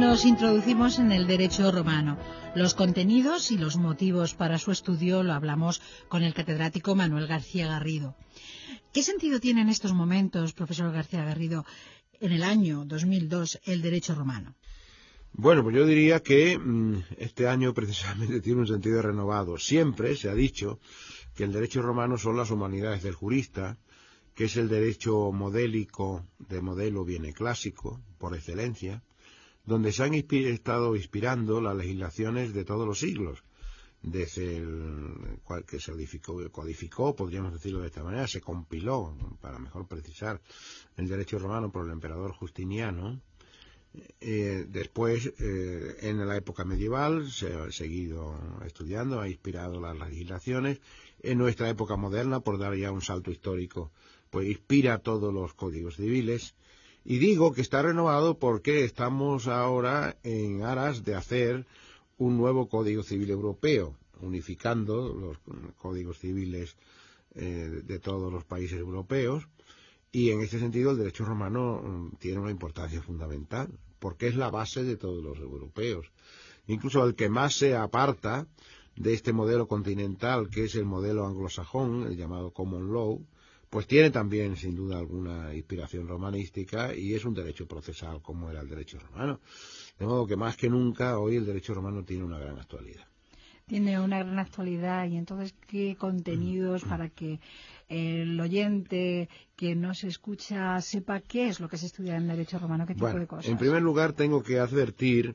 nos introducimos en el derecho romano. Los contenidos y los motivos para su estudio lo hablamos con el catedrático Manuel García Garrido. ¿Qué sentido tiene en estos momentos, profesor García Garrido, en el año 2002, el derecho romano? Bueno, pues yo diría que este año precisamente tiene un sentido renovado. Siempre se ha dicho que el derecho romano son las humanidades del jurista, que es el derecho modélico, de modelo viene clásico, por excelencia, donde se han estado inspirando las legislaciones de todos los siglos, desde el cual que se codificó, podríamos decirlo de esta manera, se compiló, para mejor precisar, el derecho romano por el emperador Justiniano. Después, en la época medieval, se ha seguido estudiando, ha inspirado las legislaciones. En nuestra época moderna, por dar ya un salto histórico, pues inspira todos los códigos civiles. Y digo que está renovado porque estamos ahora en aras de hacer un nuevo Código Civil Europeo, unificando los códigos civiles de todos los países europeos. Y en este sentido el derecho romano tiene una importancia fundamental, porque es la base de todos los europeos. Incluso el que más se aparta de este modelo continental, que es el modelo anglosajón, el llamado Common Law, pues tiene también, sin duda alguna, inspiración romanística y es un derecho procesal como era el derecho romano. De modo que más que nunca hoy el derecho romano tiene una gran actualidad. Tiene una gran actualidad, y entonces, ¿qué contenidos para que el oyente que nos escucha sepa qué es lo que se estudia en derecho romano, qué tipo de cosas? En primer lugar tengo que advertir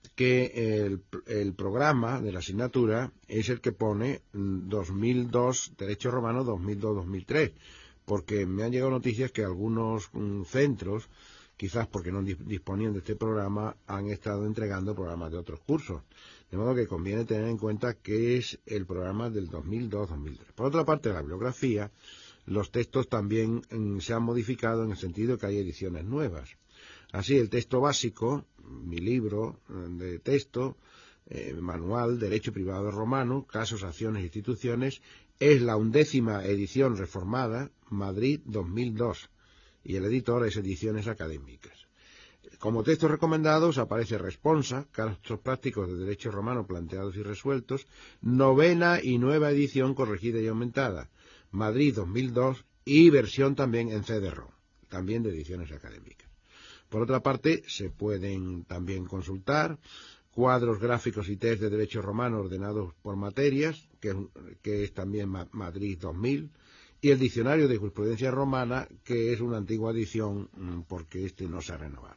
que el programa de la asignatura es el que pone 2002, Derecho Romano 2002-2003, porque me han llegado noticias que algunos centros, quizás porque no disponían de este programa, han estado entregando programas de otros cursos. De modo que conviene tener en cuenta que es el programa del 2002-2003. Por otra parte, la bibliografía, los textos también se han modificado en el sentido que hay ediciones nuevas. Así, el texto básico, mi libro de texto, manual, Derecho Privado Romano, Casos, Acciones e Instituciones, es la 11ª edición reformada, Madrid 2002, y el editor es Ediciones Académicas. Como textos recomendados aparece Responsa, Casos Prácticos de Derecho Romano Planteados y Resueltos, 9ª y nueva edición corregida y aumentada, Madrid 2002, y versión también en CD-ROM, también de Ediciones Académicas. Por otra parte, se pueden también consultar cuadros gráficos y test de derecho romano ordenados por materias, que es también Madrid 2000, y el diccionario de jurisprudencia romana, que es una antigua edición porque este no se ha renovado.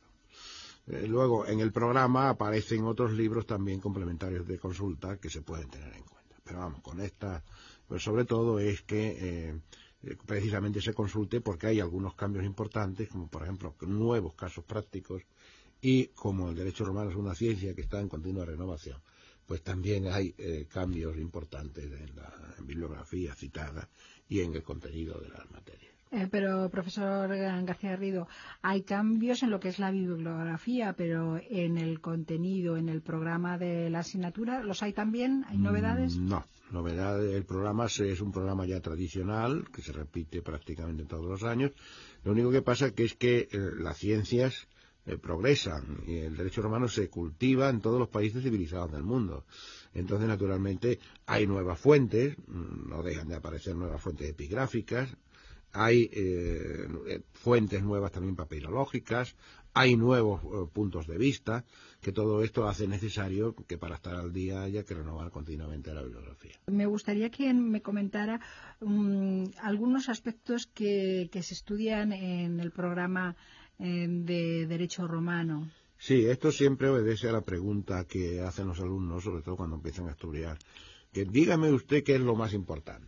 Luego, en el programa aparecen otros libros también complementarios de consulta que se pueden tener en cuenta. Pero vamos, con esta, pues sobre todo es que precisamente se consulte porque hay algunos cambios importantes, como por ejemplo nuevos casos prácticos, y como el derecho romano es una ciencia que está en continua renovación, pues también hay cambios importantes en la bibliografía citada y en el contenido de las materias. Pero, profesor García Garrido, hay cambios en lo que es la bibliografía, pero en el contenido, en el programa de la asignatura, ¿los hay también? ¿Hay novedades? No, novedades. El programa es un programa ya tradicional, que se repite prácticamente todos los años. Lo único que pasa es que las ciencias progresan y el derecho romano se cultiva en todos los países civilizados del mundo. Entonces, naturalmente, hay nuevas fuentes, no dejan de aparecer nuevas fuentes epigráficas, hay fuentes nuevas también papirológicas, hay nuevos puntos de vista, que todo esto hace necesario que para estar al día haya que renovar continuamente la bibliografía. Me gustaría que me comentara algunos aspectos que se estudian en el programa de Derecho Romano. Sí, esto siempre obedece a la pregunta que hacen los alumnos, sobre todo cuando empiezan a estudiar, que dígame usted qué es lo más importante.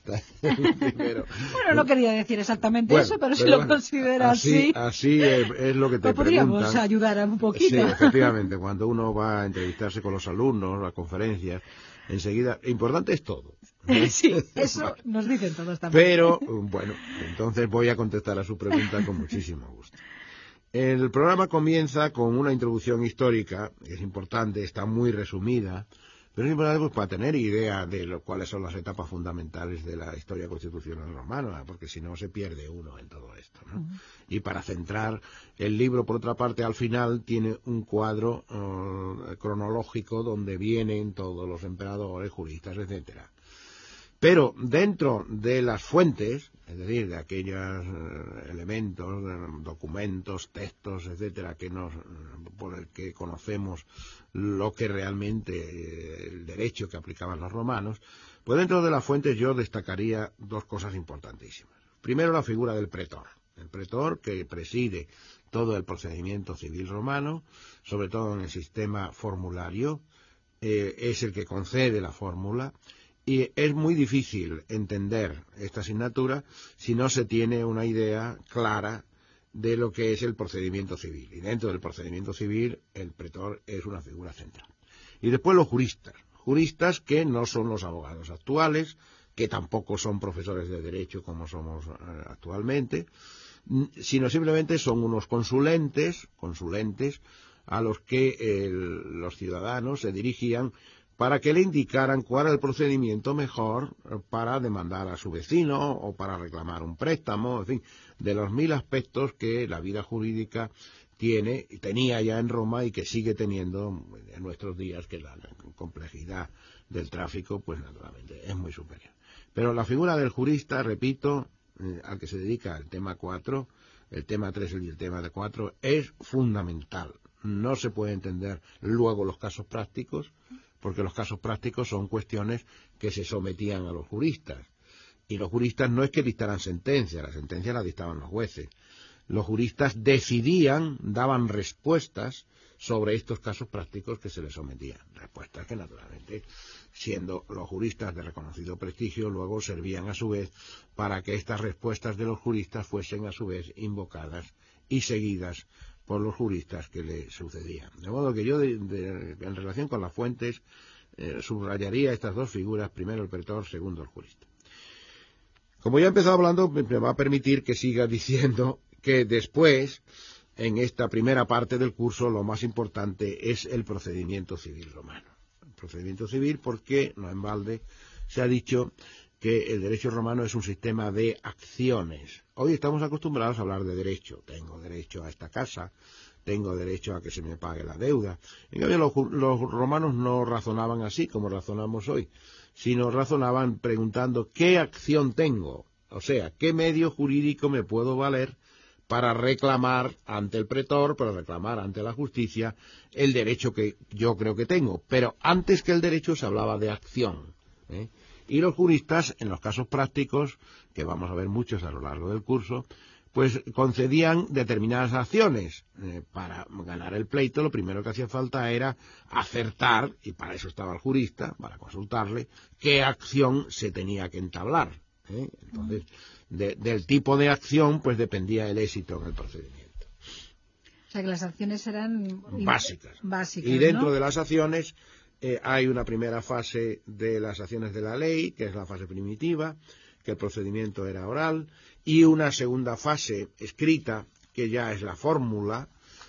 Bueno, no quería decir exactamente eso, pero si lo considera así. Así es lo que te podríamos preguntan. ayudar un poquito. Sí, efectivamente, cuando uno va a entrevistarse con los alumnos, a conferencias, enseguida, importante es todo. Sí, eso nos dicen todos también. Pero, bueno, entonces voy a contestar a su pregunta con muchísimo gusto. El programa comienza con una introducción histórica, que es importante, está muy resumida, pero es importante pues, para tener idea de cuáles son las etapas fundamentales de la historia constitucional romana, porque si no se pierde uno en todo esto, ¿no? Y para centrar el libro, por otra parte, al final tiene un cuadro cronológico donde vienen todos los emperadores, juristas, etcétera. Pero dentro de las fuentes, es decir, de aquellos elementos, documentos, textos, etcétera, por el que conocemos lo que realmente el derecho que aplicaban los romanos, pues dentro de las fuentes yo destacaría dos cosas importantísimas. Primero, la figura del pretor. El pretor que preside todo el procedimiento civil romano, sobre todo en el sistema formulario, es el que concede la fórmula. Y es muy difícil entender esta asignatura si no se tiene una idea clara de lo que es el procedimiento civil. Y dentro del procedimiento civil, el pretor es una figura central. Y después los juristas. Juristas que no son los abogados actuales, que tampoco son profesores de derecho como somos actualmente, sino simplemente son unos consulentes a los que los ciudadanos se dirigían para que le indicaran cuál era el procedimiento mejor para demandar a su vecino o para reclamar un préstamo, en fin, de los 1000 aspectos que la vida jurídica tenía ya en Roma y que sigue teniendo en nuestros días, que la complejidad del tráfico, pues naturalmente es muy superior. Pero la figura del jurista, repito, al que se dedica el tema 4, el tema 3 y el tema 4, es fundamental. No se puede entender luego los casos prácticos, porque los casos prácticos son cuestiones que se sometían a los juristas. Y los juristas no es que dictaran sentencias, la sentencia la dictaban los jueces. Los juristas decidían, daban respuestas sobre estos casos prácticos que se les sometían. Respuestas que naturalmente, siendo los juristas de reconocido prestigio, luego servían a su vez para que estas respuestas de los juristas fuesen a su vez invocadas y seguidas por los juristas que le sucedían. De modo que yo, en relación con las fuentes, subrayaría estas dos figuras, primero el pretor, segundo el jurista. Como ya he empezado hablando, me va a permitir que siga diciendo que después, en esta primera parte del curso, lo más importante es el procedimiento civil romano. El procedimiento civil porque, no en balde, se ha dicho que el derecho romano es un sistema de acciones. Hoy estamos acostumbrados a hablar de derecho. Tengo derecho a esta casa, tengo derecho a que se me pague la deuda. En cambio, los romanos no razonaban así como razonamos hoy, sino razonaban preguntando ¿qué acción tengo? O sea, ¿qué medio jurídico me puedo valer para reclamar ante el pretor, para reclamar ante la justicia el derecho que yo creo que tengo? Pero antes que el derecho se hablaba de acción, Y los juristas, en los casos prácticos, que vamos a ver muchos a lo largo del curso, pues concedían determinadas acciones. Para ganar el pleito, lo primero que hacía falta era acertar, y para eso estaba el jurista, para consultarle, qué acción se tenía que entablar. Entonces, del tipo de acción, pues dependía el éxito en el procedimiento. O sea, que las acciones eran básicas. Y dentro de las acciones hay una primera fase de las acciones de la ley, que es la fase primitiva, que el procedimiento era oral, y una segunda fase escrita, que ya es la fórmula,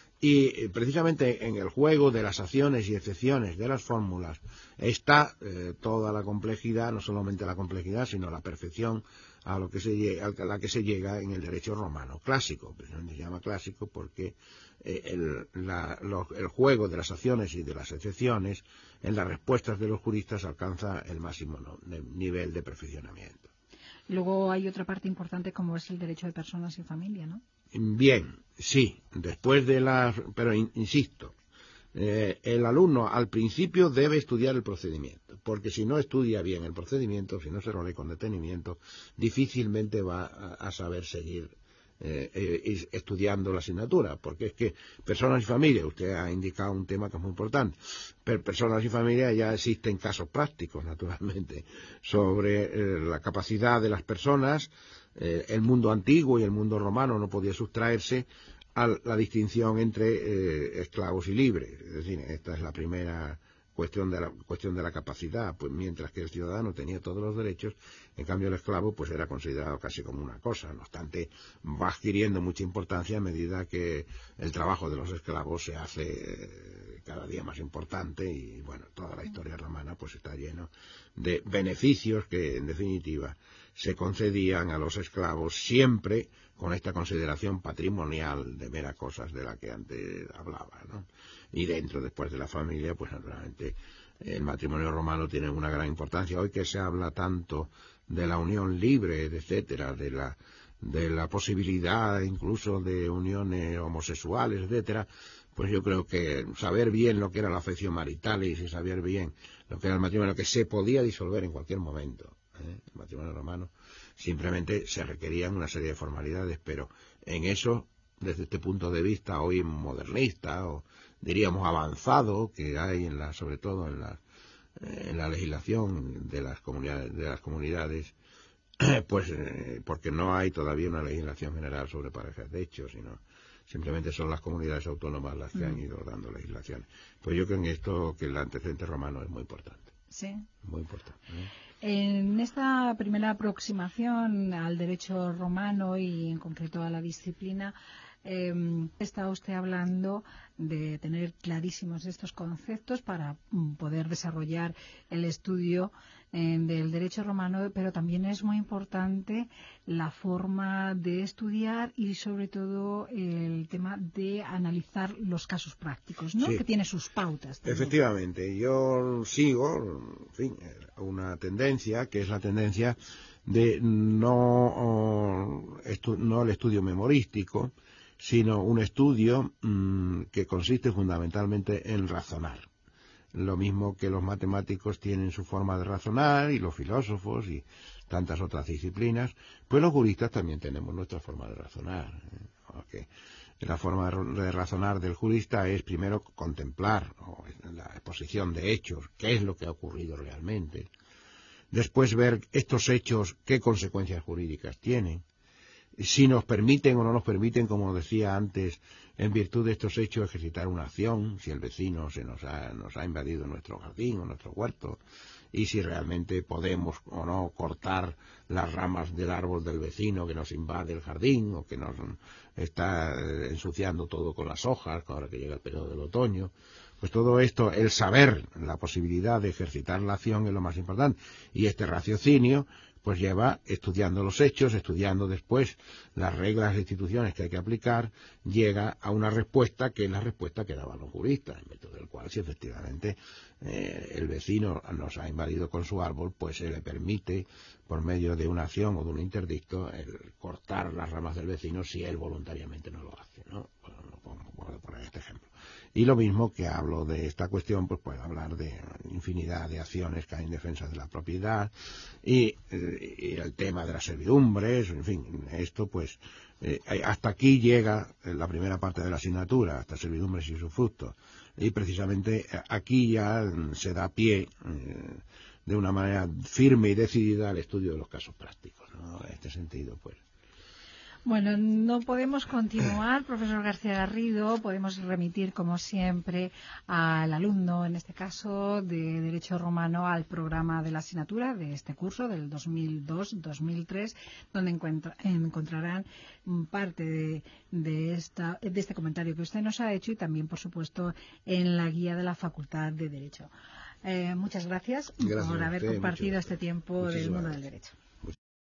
y precisamente en el juego de las acciones y excepciones de las fórmulas está toda la complejidad, no solamente la complejidad, sino la perfección a la que se llega en el derecho romano clásico. Se llama clásico porque el juego de las acciones y de las excepciones en las respuestas de los juristas alcanza el máximo nivel de perfeccionamiento. Luego hay otra parte importante como es el derecho de personas y familia, ¿no? Bien, sí, después de pero insisto, el alumno al principio debe estudiar el procedimiento, porque si no estudia bien el procedimiento, si no se lo lee con detenimiento, difícilmente va a saber seguir estudiando la asignatura, porque es que personas y familia, usted ha indicado un tema que es muy importante, pero personas y familia ya existen casos prácticos, naturalmente, sobre la capacidad de las personas. El mundo antiguo y el mundo romano no podía sustraerse a la distinción entre esclavos y libres. Es decir, esta es la primera cuestión de la capacidad, pues mientras que el ciudadano tenía todos los derechos, en cambio el esclavo pues era considerado casi como una cosa. No obstante, va adquiriendo mucha importancia a medida que el trabajo de los esclavos se hace cada día más importante y bueno, toda la historia romana pues está lleno de beneficios que en definitiva se concedían a los esclavos siempre con esta consideración patrimonial de meras cosas de la que antes hablaba, ¿no? Y dentro, después de la familia, pues naturalmente el matrimonio romano tiene una gran importancia. Hoy que se habla tanto de la unión libre, etcétera, de la posibilidad incluso de uniones homosexuales, etcétera, pues yo creo que saber bien lo que era la afección marital y saber bien lo que era el matrimonio, que se podía disolver en cualquier momento, el matrimonio romano, simplemente se requerían una serie de formalidades, pero en eso, desde este punto de vista hoy modernista o diríamos avanzado que hay sobre todo en la legislación de las comunidades, pues porque no hay todavía una legislación general sobre parejas de hecho, sino simplemente son las comunidades autónomas las que han ido dando legislaciones. Pues yo creo en esto que el antecedente romano es muy importante. Sí. Muy importante. En esta primera aproximación al derecho romano y en concreto a la disciplina, está usted hablando de tener clarísimos estos conceptos para poder desarrollar el estudio del derecho romano, pero también es muy importante la forma de estudiar y sobre todo el tema de analizar los casos prácticos, ¿no? Sí. Que tiene sus pautas también. Efectivamente, yo sigo, en fin, una tendencia que es la tendencia de no el estudio memorístico, sino un estudio que consiste fundamentalmente en razonar. Lo mismo que los matemáticos tienen su forma de razonar, y los filósofos y tantas otras disciplinas, pues los juristas también tenemos nuestra forma de razonar. Okay. La forma de razonar del jurista es primero contemplar la exposición de hechos, qué es lo que ha ocurrido realmente. Después ver estos hechos, qué consecuencias jurídicas tienen. Si nos permiten o no nos permiten, como decía antes, en virtud de estos hechos ejercitar una acción, si el vecino nos ha invadido nuestro jardín o nuestro huerto, y si realmente podemos o no cortar las ramas del árbol del vecino que nos invade el jardín o que nos está ensuciando todo con las hojas ahora que llega el periodo del otoño. Pues todo esto, el saber, la posibilidad de ejercitar la acción es lo más importante, y este raciocinio pues lleva estudiando los hechos, estudiando después las reglas e instituciones que hay que aplicar, llega a una respuesta que es la respuesta que daban los juristas, en virtud del cual si efectivamente el vecino nos ha invadido con su árbol, pues se le permite, por medio de una acción o de un interdicto, el cortar las ramas del vecino si él voluntariamente no lo hace, ¿no? Puedo poner este ejemplo. Y lo mismo que hablo de esta cuestión, pues puedo hablar de infinidad de acciones que hay en defensa de la propiedad y el tema de las servidumbres, en fin, esto pues hasta aquí llega la primera parte de la asignatura, hasta servidumbres y usufructos. Y precisamente aquí ya se da pie de una manera firme y decidida al estudio de los casos prácticos, ¿no? En este sentido, pues. Bueno, no podemos continuar, profesor García Garrido, podemos remitir, como siempre, al alumno, en este caso, de Derecho Romano, al programa de la asignatura de este curso, del 2002-2003, donde encontrarán parte de este comentario que usted nos ha hecho y también, por supuesto, en la guía de la Facultad de Derecho. Muchas gracias por haber compartido este tiempo del mundo del derecho.